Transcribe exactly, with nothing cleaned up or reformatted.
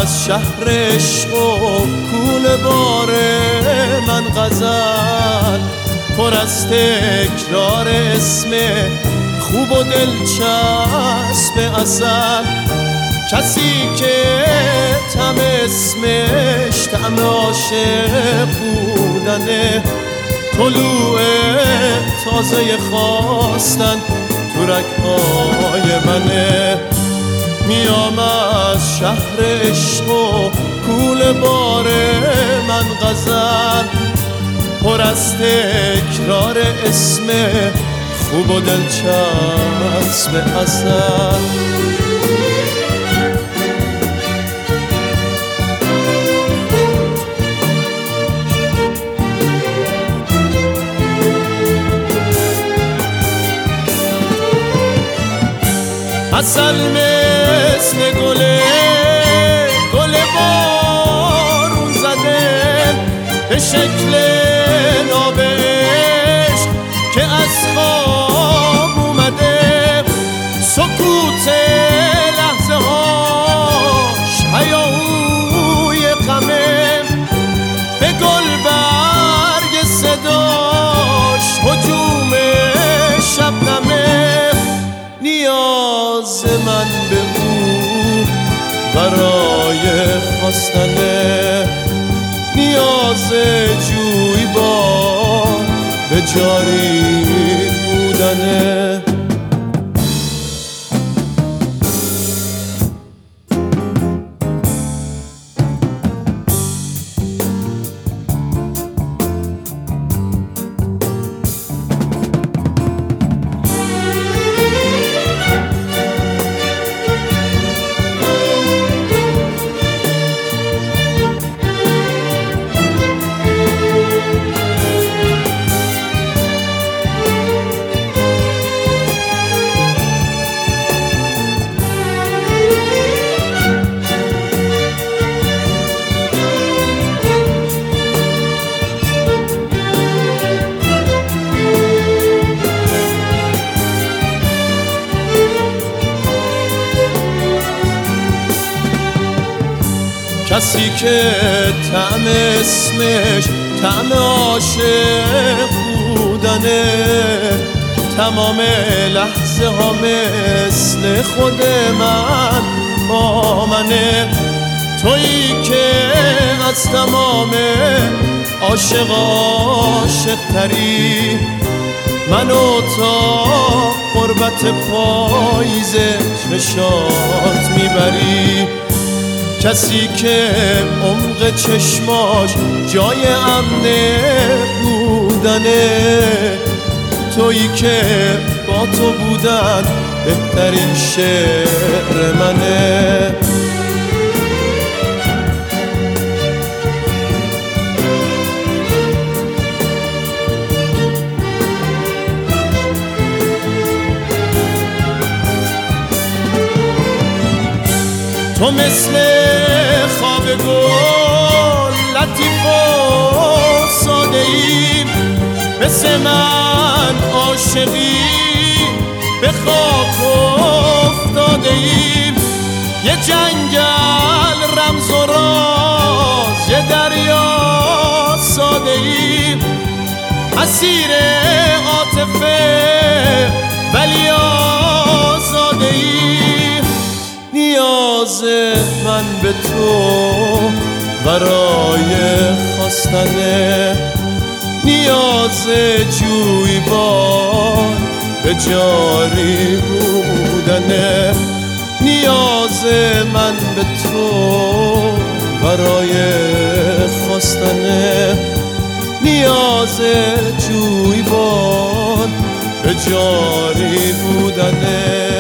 از شهر عشق و کوله بار من غزل پر از تکرار اسم خوب و دلچسب اصل. کسی که طعم اسمش طعم عاشق بودنه، طلوع تازه خواستن تو رگ‌های منه. میام از شهر عشق و کوله بار من غزل پر از تکرار اسم خوب و دلچسب اصل. اصل مثل گله گل بارون زده به شکل ناب عشق که از خواب اومده. سکوت لحظه هاش هیاهوی غمه، به گل برگ صداش هجوم شبنمه. نیاز من به او برای خواستنه، نیاز جویبار به جاری بودنه. کسی که طعم اسمش طعم عاشق بودنه، تمام لحظه ها مثل خود من با منه. تویی که از تمام عاشق عاشق تری، منو تا قربت پاییز چشات میبری. کسی که عمق چشماش جای امن بودنه، تویی که با تو بودن بهترین شعر منه. تو مثل خواب گل لطیف و ساده ای، مثل من عاشقی به خاک افتاده ای. یه جنگل رمز و راز، یه دریا ساده ای، اسیر عاطفه ولی آزاده ای. نیاز من به تو برای خواستنه، نیاز جویبار به جاری بودنه. نیاز من به تو برای خواستنه، نیاز جویبار به جاری بودنه.